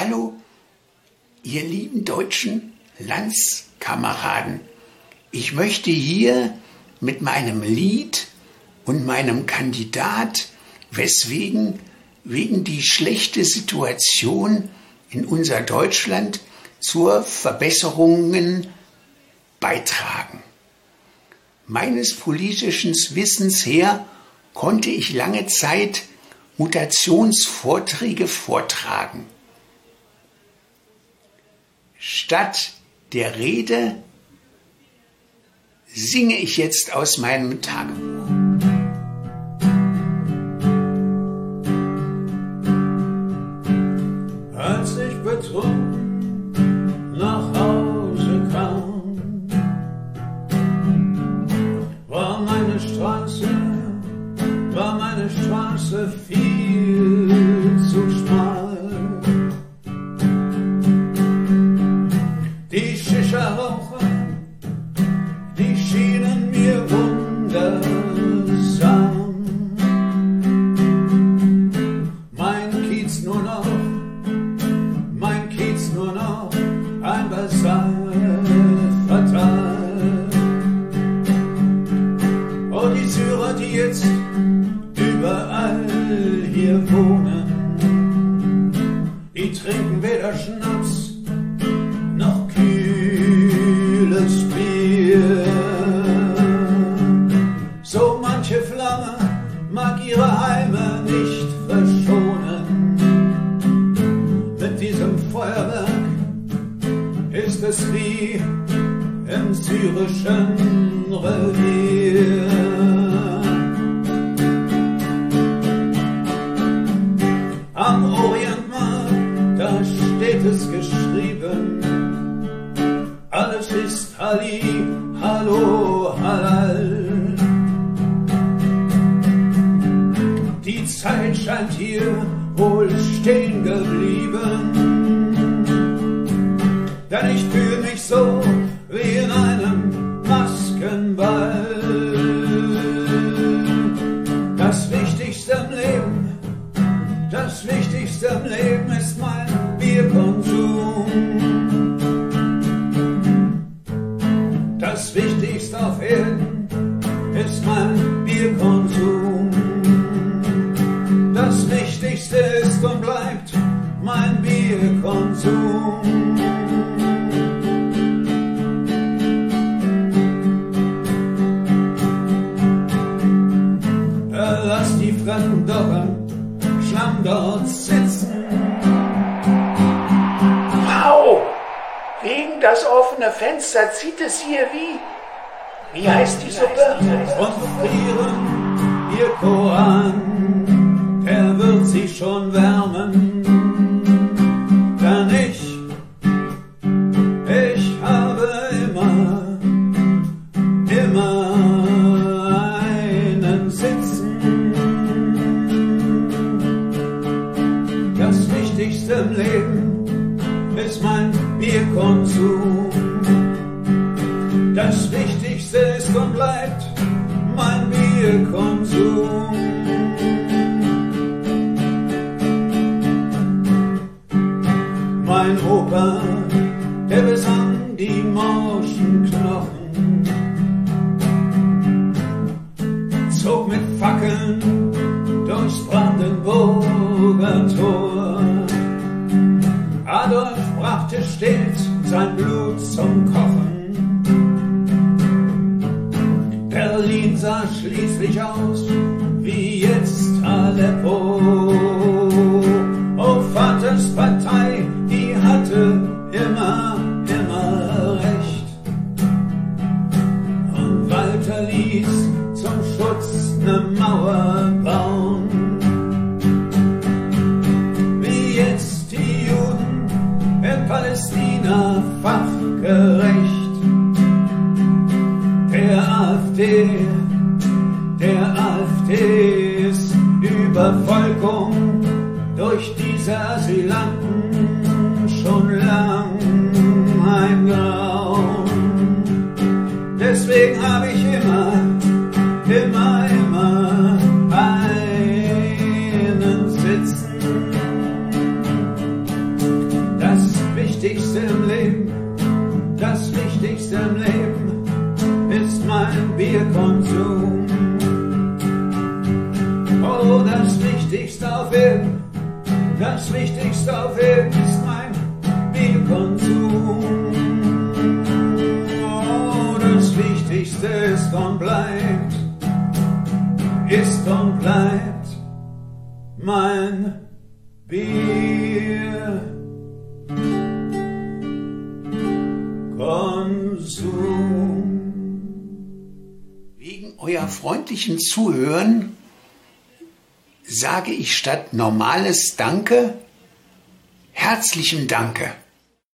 Hallo, ihr lieben deutschen Landskameraden. Ich möchte hier mit meinem Lied und meinem Kandidat, wegen die schlechte Situation in unser Deutschland zur Verbesserungen beitragen. Meines politischen Wissens her konnte ich lange Zeit Mutationsvorträge vortragen. Statt der Rede singe ich jetzt aus meinem Tagebuch. Als ich betrunken nach Hause kam, war meine Straße viel zu schmal. Die Shisha-Raucher, die schienen mir wundersam. Mein Kiez nur noch ein Basar fatal. Und die Syrer, die jetzt überall hier wohnen, die trinken weder Schnaps noch kühles Bier. So manche Flamme mag ihre Heime nicht verschonen. Mit diesem Feuerwerk ist es wie im syrischen Revier. Am Orientmarkt, da steht es geschrieben, alles ist Halli, Hallo, Halal. Die Zeit scheint hier wohl stehen geblieben, denn ich fühle mich so wie in einem Maskenball. Das Wichtigste im Leben ist mein Bierkonsum. Das Wichtigste auf Erden ist mein Bierkonsum. Das Wichtigste ist und bleibt mein Bierkonsum. Lass die Fremden doch am Schlamm dort sitzen. Wow! Wegen das offene Fenster zieht es hier wie heißt die Suppe? Und frieren ihr Koran, er wird sie schon wärmen. Denn ich habe immer einen sitzen. Das Wichtigste im Leben ist mein Bierkonsum. Das Wichtigste ist und bleibt mein Bierkonsum. Mein Opa, der besang die morschen Knochen, zog mit Fackeln durchs Brandenburger Tor. Adolf brachte stets sein Blut zum Kochen. Berlin sah schließlich aus wie jetzt Aleppo. Oh, Vaters Partei, die hatte immer recht. Und Walter ließ zum Schutz ne Mauer bauen. Wie jetzt die Juden in Palästina fachgerecht. Der AfD ist Übervolkung durch diese Asylanten schon lang ein Grauen. Deswegen habe ich immer einen sitzen. Wichtigste im Leben, das Wichtigste im Leben ist mein Bierkonsum. Oh, das Wichtigste auf Erden, das Wichtigste auf Erden ist mein Bierkonsum. Oh, das Wichtigste ist und bleibt mein Bierkonsum. Wegen euer freundlichen Zuhören sage ich statt normales Danke, herzlichen Danke.